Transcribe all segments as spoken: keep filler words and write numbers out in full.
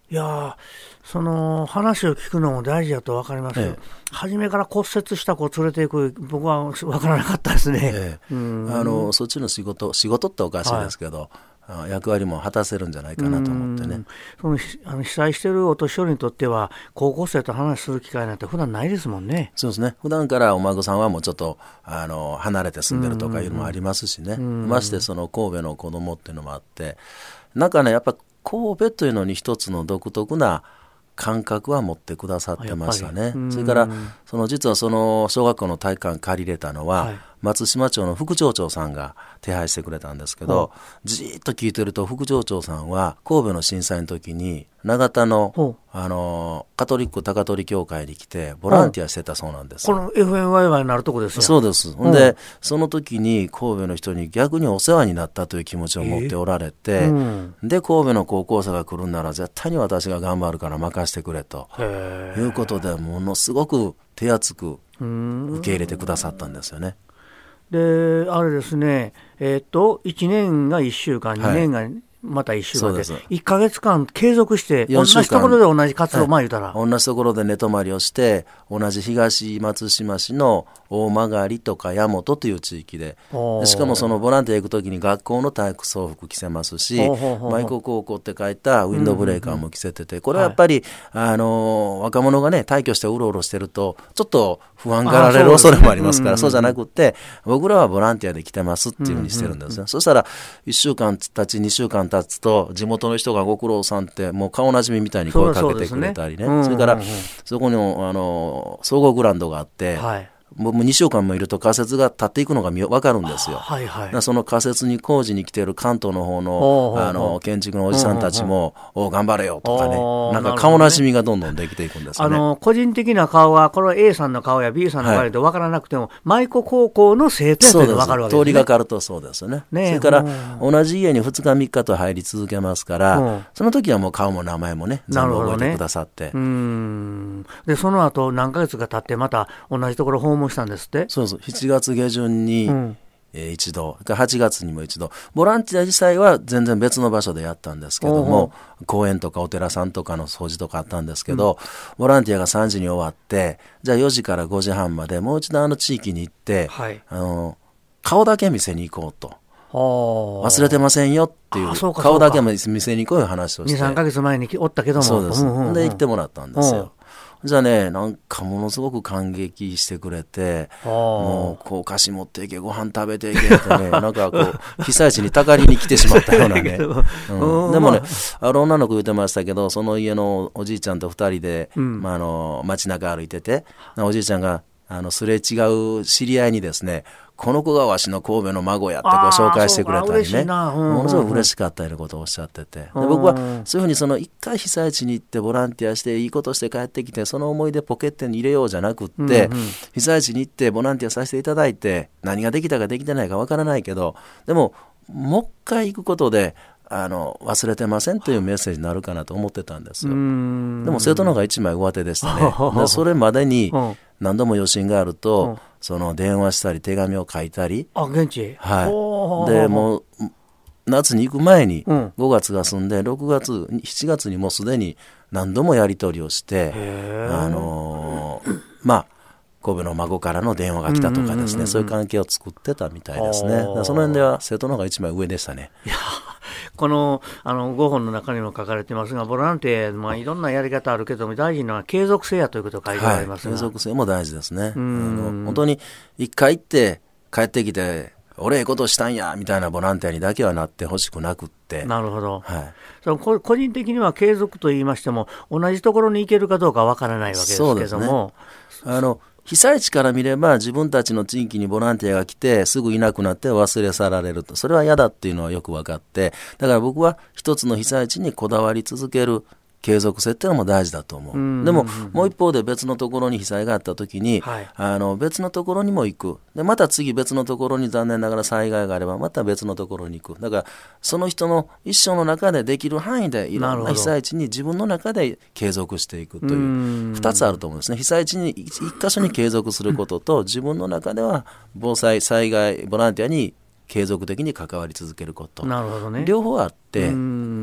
いやその話を聞くのも大事だと分かります、ええ、初めから骨折した子を連れていく僕は分からなかったですね、 ええ、うんあのそっちの仕事仕事っておかしいですけど、はい、役割も果たせるんじゃないかなと思ってね。 そのあの被災しているお年寄りにとっては高校生と話する機会なんて普段ないですもんね。 そうですね。普段からお孫さんはもうちょっとあの離れて住んでるとかいうのもありますしね、ましてその神戸の子供っていうのもあって、なんかねやっぱ神戸というのに一つの独特な感覚は持ってくださってましたね。それからその実はその小学校の体育館借りれたのは、はい、松島町の副町長さんが手配してくれたんですけど、じーっと聞いてると副町長さんは神戸の震災の時に長田の、あのカトリック高取教会に来てボランティアしてたそうなんです。 この エフエムワイワイ になるとこですよ。 そうです。ほんでその時に神戸の人に逆にお世話になったという気持ちを持っておられて、えーうん、で神戸の高校生が来るなら絶対に私が頑張るから任せてくれということでものすごく手厚く受け入れてくださったんですよね。 であれですね、えー、っといちねんがいっしゅうかん、はい、にねんがまたいっしゅうかんでいっかげつかん継続して同じところで同じ活動、はい、まあ言うたら同じところで寝泊まりをして同じ東松島市の大曲とか八本という地域 で, でしかもそのボランティア行くときに学校の体育装服着せますし舞子高校って書いたウィンドブレーカーも着せてて、これはやっぱり、はい、あの若者がね退去してうろうろしてるとちょっと不安がられる恐れもありますから、そうじゃなくって僕らはボランティアで来てますっていうふうにしてるんですね、うんうんうん、そしたらいっしゅうかんたちにしゅうかん経つと地元の人がご苦労さんってもう顔なじみみたいに声かけてくれたり ね, そ, ね、うんうんうん、それからそこにもあの総合グラウンドがあって、はい、もうにしゅうかんもいると仮設が立っていくのが分かるんですよ、はいはい、その仮設に工事に来ている関東の方 の, あの建築のおじさんたちもお頑張れよとかね、なんか顔なじみがどんどんできていくんですよね。 あの個人的な顔はこれは A さんの顔や B さんの顔で分からなくても、はい、舞子高校の生徒やというのが分かるわけですね。 通りがかるとそうですね。ね、それから同じ家にふつかみっかと入り続けますから、その時はもう顔も名前もね全部覚えてくださって、ね、 うーんでその後何ヶ月か経ってまた同じところ訪問したんですって。 そうそう、しちがつげじゅんに、うんえー、一度はちがつにも一度ボランティア自体は全然別の場所でやったんですけども、公園とかお寺さんとかの掃除とかあったんですけど、うん、ボランティアがさんじに終わってじゃあよじからごじはんまでもう一度あの地域に行って、はい、あの顔だけ見せに行こうと、忘れてませんよっていう顔だけ見せに行こういう話をして にさんかげつまえにおったけどもそうです、 うんうんうん、 で行ってもらったんですよ。じゃあね、なんかものすごく感激してくれて、もうこう菓子持っていけご飯食べていけってねなんかこう被災地にたかりに来てしまったようなね、うん、でもねあの女の子言ってましたけど、その家のおじいちゃんとふたりで、うんまあ、あの街中歩いてておじいちゃんがあのすれ違う知り合いにですね、この子がわしの神戸の孫やってご紹介してくれたりね、ものすごく嬉しかったようなことをおっしゃってて、で僕はそういうふうにその一回被災地に行ってボランティアしていいことして帰ってきてその思い出ポケットに入れようじゃなくって、うんうん、被災地に行ってボランティアさせていただいて何ができたかできてないかわからないけど、でももう一回行くことであの忘れてませんというメッセージになるかなと思ってたんですよ。でも生徒の方が一枚上手でしたね。でそれまでに何度も余震があると、うん、その電話したり手紙を書いたり、 あ現地、 はい、でもう夏に行く前にごがつが済んでろくがつしちがつにもうすでに何度もやり取りをして、あのー、まあ神戸の孫からの電話が来たとかですね、うんうんうんうん、そういう関係を作ってたみたいですね。その辺では生徒の方が一枚上でしたね。 いやこの、あのごほんの中にも書かれてますが、ボランティア、まあ、いろんなやり方あるけども大事なのは継続性やということが書いてありますが、 はい、継続性も大事ですね。あの本当に一回行って帰ってきて俺ええことしたんやみたいなボランティアにだけはなってほしくなくって。 なるほど、 はい、 その個人的には継続と言いましても同じところに行けるかどうかわからないわけですけども、そうですね、 あの被災地から見れば自分たちの地域にボランティアが来てすぐいなくなって忘れ去られると、それは嫌だっていうのはよく分かって、だから僕は一つの被災地にこだわり続ける継続性っていうのも大事だと思う。うんうんうん、でももう一方で別のところに被災があった時に、はい、あの別のところにも行く、でまた次別のところに残念ながら災害があればまた別のところに行く、だからその人の一生の中でできる範囲でいろんな被災地に自分の中で継続していくというふたつあると思うんですね。被災地に一箇所に継続することと自分の中では防災災害ボランティアに継続的に関わり続けること、 なるほどね、 両方あって、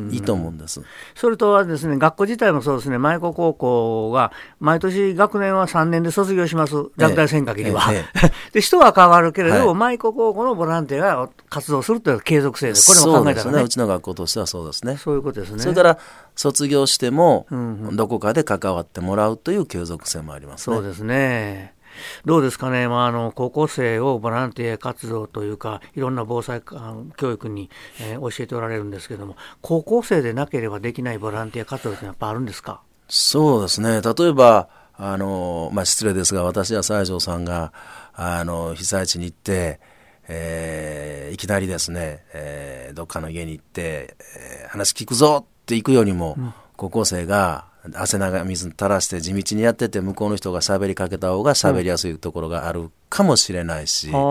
いいと思うんです。 それとはですね、学校自体もそうですね、舞子高校が毎年学年はさんねんで卒業します、団体戦限りは、ええええ、で人は変わるけれども、はい、舞子高校のボランティアが活動するという継続性で、これも考えたらね、 そうですね、うちの学校としてはそうですね。 そういうことですね。 それから卒業してもどこかで関わってもらうという継続性もありますね。 そうですね。どうですかね、まあ、あの高校生をボランティア活動というかいろんな防災教育に、えー、教えておられるんですけども、高校生でなければできないボランティア活動ってやっぱあるんですか？ そうですね、例えばあの、まあ、失礼ですが私や西条さんがあの被災地に行って、えー、いきなりですね、えー、どっかの家に行って、えー、話聞くぞって行くよりも、うん、高校生が汗流水垂らして地道にやってて向こうの人が喋りかけた方が喋りやすいところがあるかもしれないし、うん、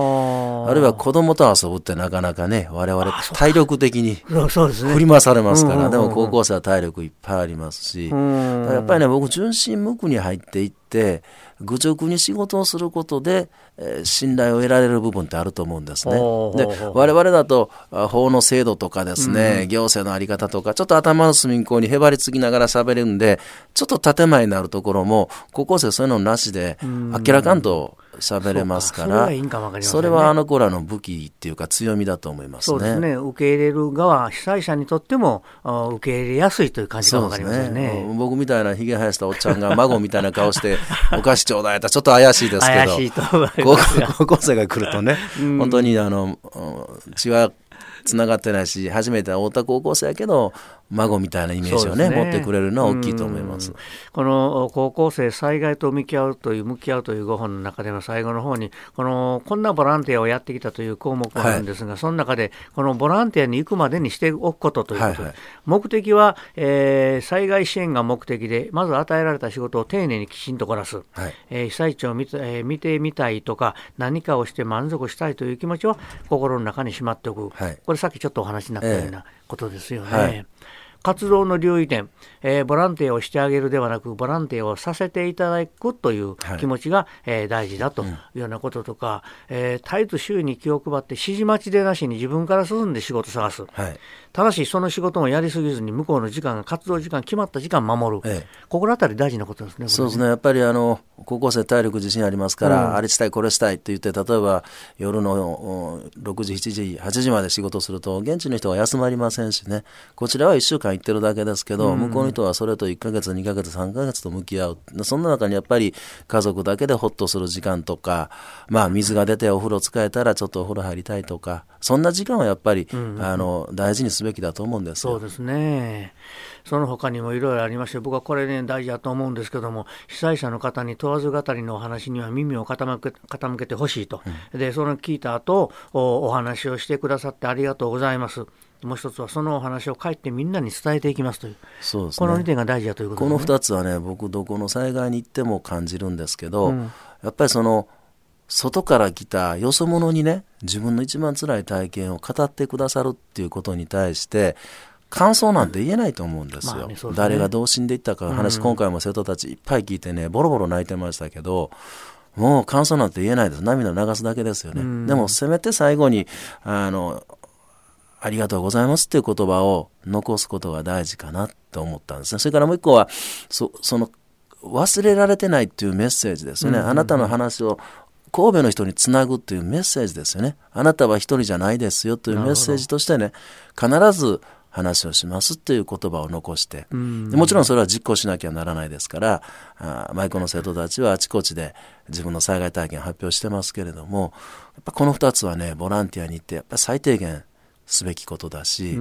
あるいは子供と遊ぶってなかなかね我々体力的に振り回されますから、でも高校生は体力いっぱいありますし、だからやっぱりね僕純真無垢に入っていって愚直に仕事をすることで、えー、信頼を得られる部分ってあると思うんですね。で我々だと法の制度とかですね、うん、行政のあり方とかちょっと頭の隅っこにへばりつきながら喋るんでちょっと建前になるところも高校生そういうのなしで明らかんと喋れますから、 そ, そ, れね、それはあの子らの武器っていうか強みだと思いますね。 そうですね、受け入れる側被災者にとっても受け入れやすいという感じが分かりますよ ね, ね僕みたいなひげ生やしたおっちゃんが孫みたいな顔してお菓子ちょうだいとちょっと怪しいですけど怪しいと思いますが高校生が来るとね、うん、本当にあの血はつながってないし初めて会った高校生やけど孫みたいなイメージを ね, ね持ってくれるのは大きいと思います。 この高校生災害と向き合うという向き合うというご本の中での最後の方にこのこんなボランティアをやってきたという項目があるんですが、はい、その中でこのボランティアに行くまでにしておくことということで、はいはい、目的は、えー、災害支援が目的でまず与えられた仕事を丁寧にきちんとこなす、はいえー、被災地を見て、えー、見てみたいとか何かをして満足したいという気持ちを心の中にしまっておく、はい、これさっきちょっとお話になったようなことですよね、えーはい活動の留意点、えー、ボランティアをしてあげるではなくボランティアをさせていただくという気持ちが、はいえー、大事だというようなこととか、うんえー、絶えず周囲に気を配って指示待ちでなしに自分から進んで仕事探す、はい、ただしその仕事もやりすぎずに向こうの時間が活動時間決まった時間守る、ええ、ここらあたり大事なことですね。 そうですね、やっぱりあの高校生体力自信ありますから、うん、あれしたいこれしたいって言って例えば夜のろくじしちじはちじまで仕事すると現地の人は休まりませんしね、こちらはいっしゅうかん行ってるだけですけど、うん、向こうの人はそれといっかげつにかげつさんかげつと向き合う。そんな中にやっぱり家族だけでホッとする時間とか、まあ水が出てお風呂使えたらちょっとお風呂入りたいとか、そんな時間はやっぱり、うん、あの大事にすべきだと思うんですよ。 そうですね。その他にもいろいろありまして、僕はこれね大事だと思うんですけども、被災者の方に問わず語りのお話には耳を傾け、傾けてほしいと、うん、でその聞いた後 お, お話をしてくださってありがとうございます。もう一つはそのお話を帰ってみんなに伝えていきますという、そうですね、このにてんが大事だということですね。 このふたつはね僕どこの災害に行っても感じるんですけど、うん、やっぱりその外から来たよそ者にね自分の一番辛い体験を語ってくださるっていうことに対して感想なんて言えないと思うんですよ、まあねそうですね、誰がどう死んでいったかの話、うん、今回も生徒たちいっぱい聞いてねボロボロ泣いてましたけど、もう感想なんて言えないです。涙流すだけですよね、うん、でもせめて最後にあのありがとうございますっていう言葉を残すことが大事かなと思ったんですね。それからもう一個は そ, その忘れられてないっていうメッセージですよね、うんうんうん、あなたの話を神戸の人につなぐっていうメッセージですよね。あなたは一人じゃないですよというメッセージとしてね、必ず話をしますっていう言葉を残して、うん、もちろんそれは実行しなきゃならないですから、あ舞子の生徒たちはあちこちで自分の災害体験を発表してますけれども、やっぱこの二つはねボランティアに行ってやっぱ最低限すべきことだし、うん、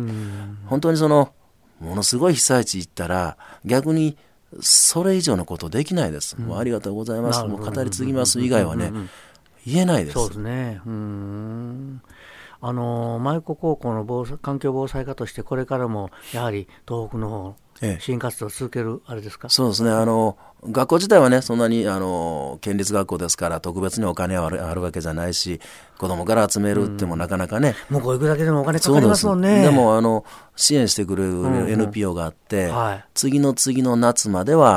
本当にそのものすごい被災地行ったら逆にそれ以上のことできないです、うん、もうありがとうございます、もう語り継ぎます以外はね言えないです。 そうですね。うーんあの舞子高校の防災環境防災課としてこれからもやはり東北の方支援活動を続けるあれですか。 そうですね、あの学校自体はねそんなにあの県立学校ですから特別にお金はある、あるわけじゃないし、子供から集めるってもなかなかね、 うん、もうこう行くだけでもお金かかりますもんね。 で, でもあの支援してくれる エヌピーオー があって、うんうんはい、次の次の夏までは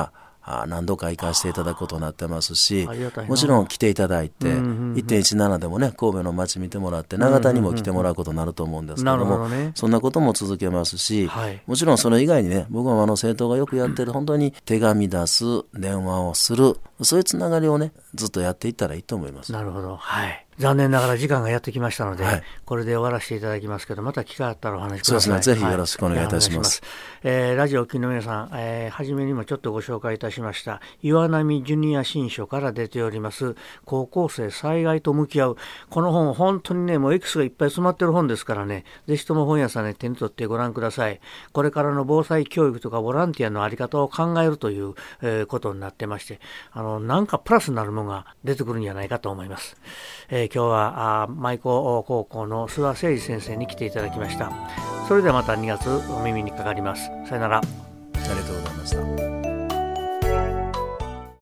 あ何度か行かせていただくことになってますし、もちろん来ていただいて、うんうんうん、いってんいちなな でもね神戸の街見てもらって長田にも来てもらうことになると思うんですけども、うんうんうんね、そんなことも続けますし、はい、もちろんそれ以外にね僕はあの政党がよくやってる本当に手紙出す、電話をする、そういうつながりをねずっとやっていったらいいと思います。 なるほど、はい、残念ながら時間がやってきましたので、はい、これで終わらせていただきますけど、また機会あったらお話しください。 そうですね、ぜひよろしくお願いいたします。 はい、えー、ラジオを聴きの皆さん、えー、初めにもちょっとご紹介いたしました岩波ジュニア新書から出ております高校生災害と向き合う、この本本当にねもうエキスがいっぱい詰まってる本ですからね、ぜひとも本屋さんで手に取ってご覧ください。これからの防災教育とかボランティアのあり方を考えるという、えー、ことになってまして、あのなんかプラスになるものが出てくるんじゃないかと思います。えー、今日は舞子高校の諏訪誠二先生に来ていただきました。それではまたにがつお耳にかかります。さよなら。 ありがとうございます。